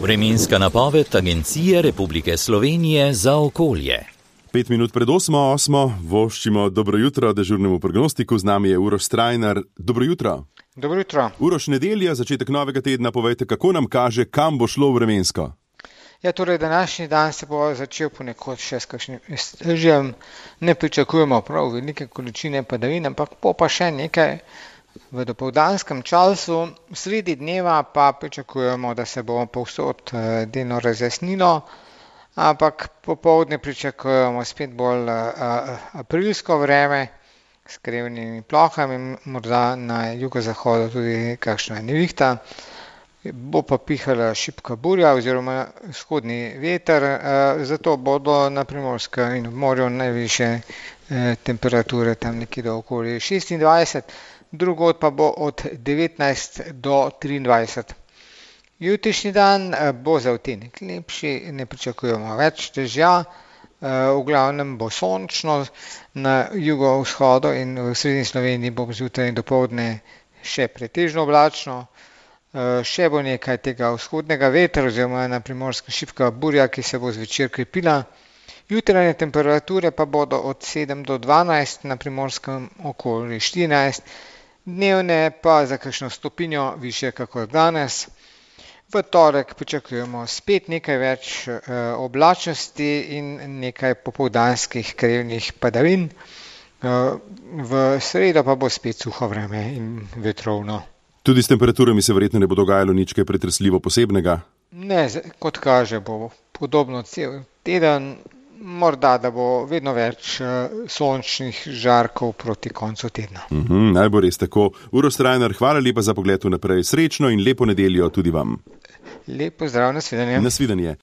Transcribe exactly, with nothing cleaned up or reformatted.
Vremenska napoved Agencije Republike Slovenije za okolje. Pet minut pred osmo osmo voščimo dobro jutro dežurnemu prognostiku. Z nami je Uroš Strajnar. Dobro jutro. Dobro jutro. Uroš, nedelja, začetek novega tedna, povejte, kako nam kaže, kam bo šlo vremensko? Ja, torej, današnji dan se bo začel ponekod še s kakšnim snežjem. Ne pričakujemo prav velike količine padavin, ampak bo pa še nekaj v dopoldanskem času. Sredi dneva pa pričakujemo, da se bo povsod delno razjasnilo, ampak popoldne pričakujemo spet bolj aprilsko vreme s krivnimi plohami, morda na jugozahodu tudi kakšna nevihta. Bo pa pihala šibka burja oziroma vzhodni veter, zato bodo na Primorskem in v morju najvišje temperature tam nekje do okoli šestindvajset, drugod pa bo od devetnajst do triindvajset. Jutrišnji dan bo za odtenek lepši, ne pričakujemo več dežja, v glavnem bo sončno, na jugovzhodu in v srednji Sloveniji bo zjutraj in dopoldne še pretežno oblačno. Še bo nekaj tega vzhodnega vetra oziroma na Primorskem šibka burja, ki se bo zvečer krepila. Jutranje temperature pa bodo od sedem do dvanajst, na Primorskem okoli štirinajst, dnevne pa za kakšno stopinjo višje kakor danes. V torek pričakujemo spet nekaj več oblačnosti in nekaj popoldanskih krevnih padavin. V sredo pa bo spet suho vreme in vetrovno. Tudi s temperaturami se verjetno ne bo dogajalo nič kaj pretresljivo posebnega? Ne, kot kaže, bo podobno cel teden, morda da bo vedno več sončnih žarkov proti koncu tedna. Uhum, naj bo res tako. Uroš Strajnar, hvala lepa za pogled vnaprej. Srečno in lepo nedeljo tudi vam. Lep pozdrav, nasvidenje. Nasvidenje.